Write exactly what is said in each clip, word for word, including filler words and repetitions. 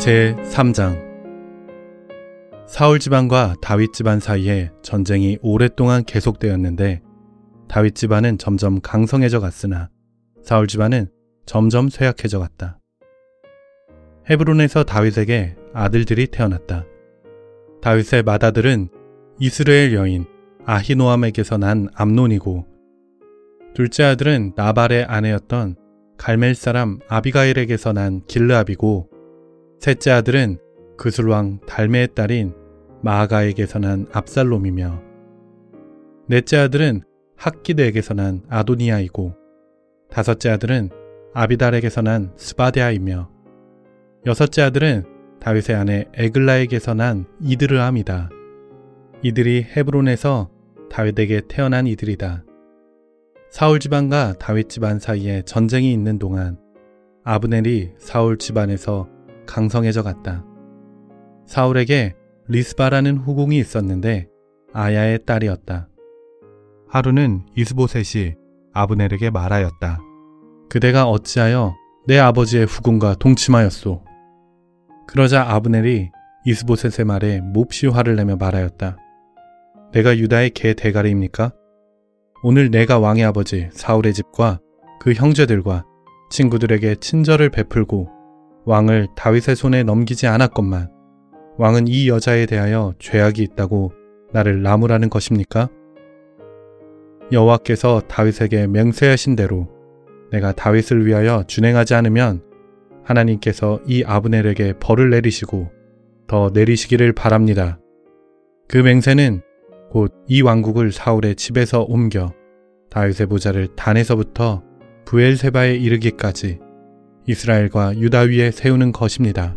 제삼 장. 사울 집안과 다윗 집안 사이에 전쟁이 오랫동안 계속되었는데 다윗 집안은 점점 강성해져 갔으나 사울 집안은 점점 쇠약해져 갔다. 헤브론에서 다윗에게 아들들이 태어났다. 다윗의 맏아들은 이스라엘 여인 아히노암에게서 난 암논이고, 둘째 아들은 나발의 아내였던 갈멜 사람 아비가일에게서 난 길르압이고, 셋째 아들은 그술왕 달메의 딸인 마아가에게서 난 압살롬이며, 넷째 아들은 학기드에게서 난 아도니아이고, 다섯째 아들은 아비달에게서 난 스바데아이며, 여섯째 아들은 다윗의 아내 에글라에게서 난 이드르암이다. 이들이 헤브론에서 다윗에게 태어난 이들이다. 사울 집안과 다윗 집안 사이에 전쟁이 있는 동안 아브넬이 사울 집안에서 강성해져 갔다. 사울에게 리스바라는 후궁이 있었는데 아야의 딸이었다. 하루는 이스보셋이 아브넬에게 말하였다. 그대가 어찌하여 내 아버지의 후궁과 동침하였소? 그러자 아브넬이 이스보셋의 말에 몹시 화를 내며 말하였다. 내가 유다의 개 대가리입니까? 오늘 내가 왕의 아버지 사울의 집과 그 형제들과 친구들에게 친절을 베풀고 왕을 다윗의 손에 넘기지 않았건만 왕은 이 여자에 대하여 죄악이 있다고 나를 나무라는 것입니까? 여호와께서 다윗에게 맹세하신 대로 내가 다윗을 위하여 준행하지 않으면 하나님께서 이 아브넬에게 벌을 내리시고 더 내리시기를 바랍니다. 그 맹세는 곧 이 왕국을 사울의 집에서 옮겨 다윗의 보좌를 단에서부터 브엘세바에 이르기까지 이스라엘과 유다 위에 세우는 것입니다.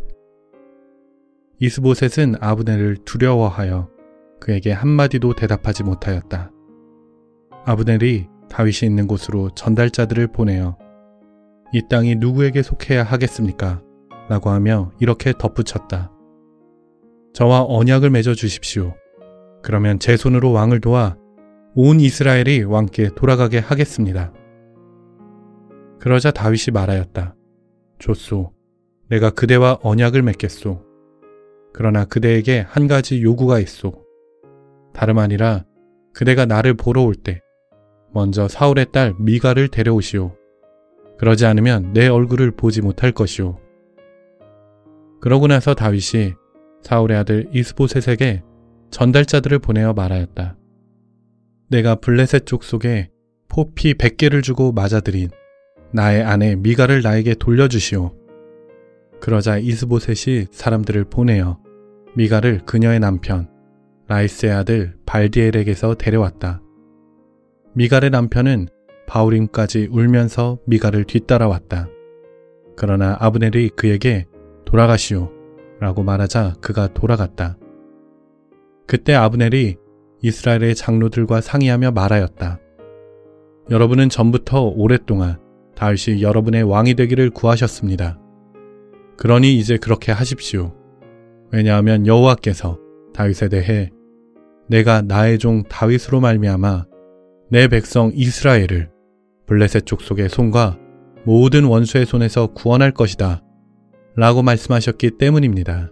이스보셋은 아브넬을 두려워하여 그에게 한마디도 대답하지 못하였다. 아브넬이 다윗이 있는 곳으로 전달자들을 보내어 이 땅이 누구에게 속해야 하겠습니까? 라고 하며 이렇게 덧붙였다. 저와 언약을 맺어 주십시오. 그러면 제 손으로 왕을 도와 온 이스라엘이 왕께 돌아가게 하겠습니다. 그러자 다윗이 말하였다. 좋소. 내가 그대와 언약을 맺겠소. 그러나 그대에게 한 가지 요구가 있소. 다름 아니라 그대가 나를 보러 올 때 먼저 사울의 딸 미갈을 데려오시오. 그러지 않으면 내 얼굴을 보지 못할 것이오. 그러고 나서 다윗이 사울의 아들 이스보셋에게 전달자들을 보내어 말하였다. 내가 블레셋 족속에 포피 백 개를 주고 맞아들인 나의 아내 미갈을 나에게 돌려주시오. 그러자 이스보셋이 사람들을 보내어 미갈을 그녀의 남편 라이스의 아들 발디엘에게서 데려왔다. 미갈의 남편은 바후림까지 울면서 미갈을 뒤따라왔다. 그러나 아브넬이 그에게 돌아가시오 라고 말하자 그가 돌아갔다. 그때 아브넬이 이스라엘의 장로들과 상의하며 말하였다. 여러분은 전부터 오랫동안 다윗이 여러분의 왕이 되기를 구하셨습니다. 그러니 이제 그렇게 하십시오. 왜냐하면 여호와께서 다윗에 대해 내가 나의 종 다윗으로 말미암아 내 백성 이스라엘을 블레셋 족속의 손과 모든 원수의 손에서 구원할 것이다 라고 말씀하셨기 때문입니다.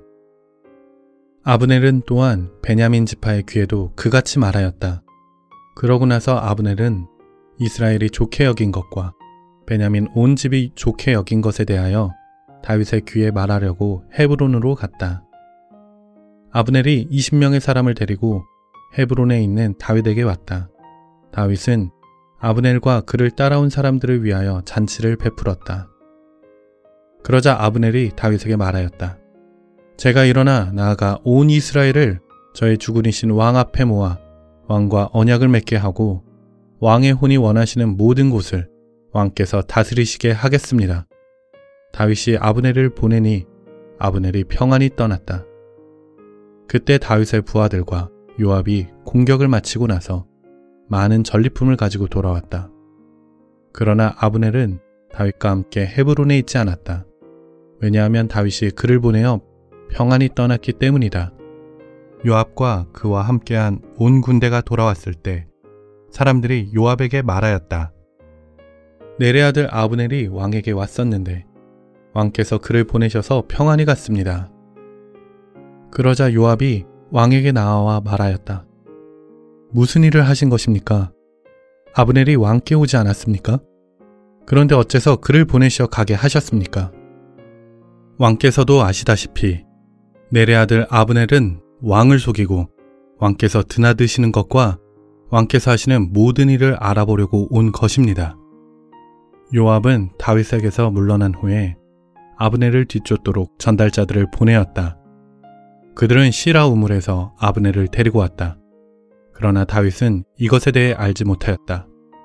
아브넬은 또한 베냐민 지파의 귀에도 그같이 말하였다. 그러고 나서 아브넬은 이스라엘이 좋게 여긴 것과 베냐민 온 집이 좋게 여긴 것에 대하여 다윗의 귀에 말하려고 헤브론으로 갔다. 아브넬이 이십 명의 사람을 데리고 헤브론에 있는 다윗에게 왔다. 다윗은 아브넬과 그를 따라온 사람들을 위하여 잔치를 베풀었다. 그러자 아브넬이 다윗에게 말하였다. 제가 일어나 나아가 온 이스라엘을 저의 주군이신 왕 앞에 모아 왕과 언약을 맺게 하고 왕의 혼이 원하시는 모든 곳을 왕께서 다스리시게 하겠습니다. 다윗이 아브넬을 보내니 아브넬이 평안히 떠났다. 그때 다윗의 부하들과 요압이 공격을 마치고 나서 많은 전리품을 가지고 돌아왔다. 그러나 아브넬은 다윗과 함께 헤브론에 있지 않았다. 왜냐하면 다윗이 그를 보내어 평안히 떠났기 때문이다. 요압과 그와 함께한 온 군대가 돌아왔을 때 사람들이 요압에게 말하였다. 내레 아들 아브넬이 왕에게 왔었는데 왕께서 그를 보내셔서 평안히 갔습니다. 그러자 요압이 왕에게 나와 말하였다. 무슨 일을 하신 것입니까? 아브넬이 왕께 오지 않았습니까? 그런데 어째서 그를 보내셔 가게 하셨습니까? 왕께서도 아시다시피 넬의 아들 아브넬은 왕을 속이고 왕께서 드나드시는 것과 왕께서 하시는 모든 일을 알아보려고 온 것입니다. 요압은 다윗에게서 물러난 후에 아브넬을 뒤쫓도록 전달자들을 보내었다. 그들은 시라 우물에서 아브넬을 데리고 왔다. 그러나 다윗은 이것에 대해 알지 못하였다.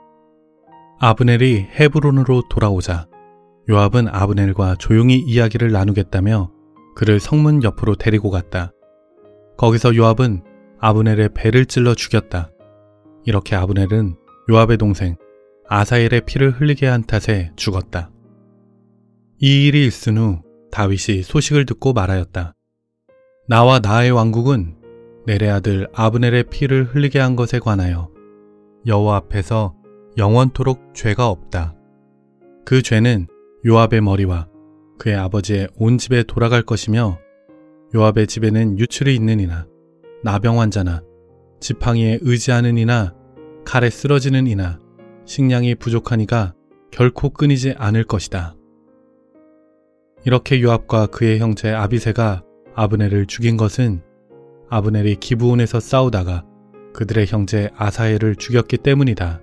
아브넬이 헤브론으로 돌아오자 요압은 아브넬과 조용히 이야기를 나누겠다며 그를 성문 옆으로 데리고 갔다. 거기서 요압은 아브넬의 배를 찔러 죽였다. 이렇게 아브넬은 요압의 동생 아사엘의 피를 흘리게 한 탓에 죽었다. 이 일이 있은 후 다윗이 소식을 듣고 말하였다. 나와 나의 왕국은 넬의 아들 아브넬의 피를 흘리게 한 것에 관하여 여호와 앞에서 영원토록 죄가 없다. 그 죄는 요압의 머리와 그의 아버지의 온 집에 돌아갈 것이며 요압의 집에는 유출이 있는 이나 나병 환자나 지팡이에 의지하는 이나 칼에 쓰러지는 이나 식량이 부족한 이가 결코 끊이지 않을 것이다. 이렇게 요압과 그의 형제 아비새가 아브넬을 죽인 것은 아브넬이 기브온에서 싸우다가 그들의 형제 아사엘을 죽였기 때문이다.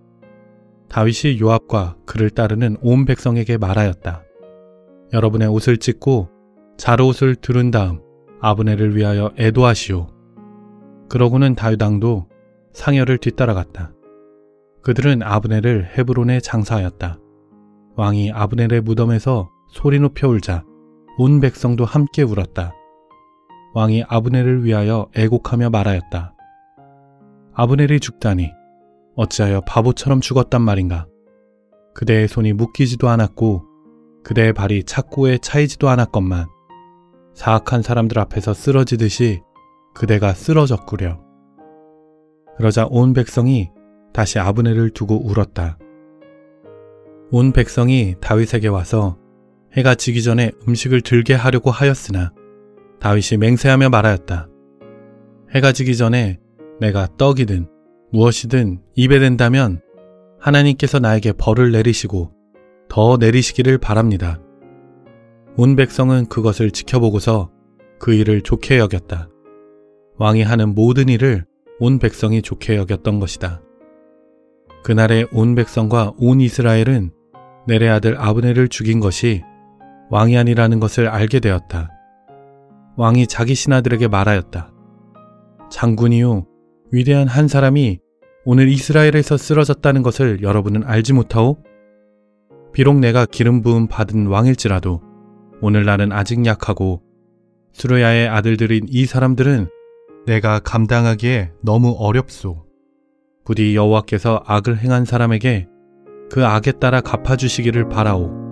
다윗이 요압과 그를 따르는 온 백성에게 말하였다. 여러분의 옷을 찢고 자루옷을 두른 다음 아브넬을 위하여 애도하시오. 그러고는 다윗 왕도 상여를 뒤따라갔다. 그들은 아브넬을 헤브론에 장사하였다. 왕이 아브넬의 무덤에서 소리 높여 울자 온 백성도 함께 울었다. 왕이 아브넬을 위하여 애곡하며 말하였다. 아브넬이 죽다니 어찌하여 바보처럼 죽었단 말인가. 그대의 손이 묶이지도 않았고 그대의 발이 착고에 차이지도 않았건만 사악한 사람들 앞에서 쓰러지듯이 그대가 쓰러졌구려. 그러자 온 백성이 다시 아브넬을 두고 울었다. 온 백성이 다윗에게 와서 해가 지기 전에 음식을 들게 하려고 하였으나 다윗이 맹세하며 말하였다. 해가 지기 전에 내가 떡이든 무엇이든 입에 댄다면 하나님께서 나에게 벌을 내리시고 더 내리시기를 바랍니다. 온 백성은 그것을 지켜보고서 그 일을 좋게 여겼다. 왕이 하는 모든 일을 온 백성이 좋게 여겼던 것이다. 그날의 온 백성과 온 이스라엘은 넬의 아들 아브넬을 죽인 것이 왕이 아니라는 것을 알게 되었다. 왕이 자기 신하들에게 말하였다. 장군이요, 위대한 한 사람이 오늘 이스라엘에서 쓰러졌다는 것을 여러분은 알지 못하오? 비록 내가 기름 부음 받은 왕일지라도 오늘 나는 아직 약하고 수르야의 아들들인 이 사람들은 내가 감당하기에 너무 어렵소. 부디 여호와께서 악을 행한 사람에게 그 악에 따라 갚아주시기를 바라오.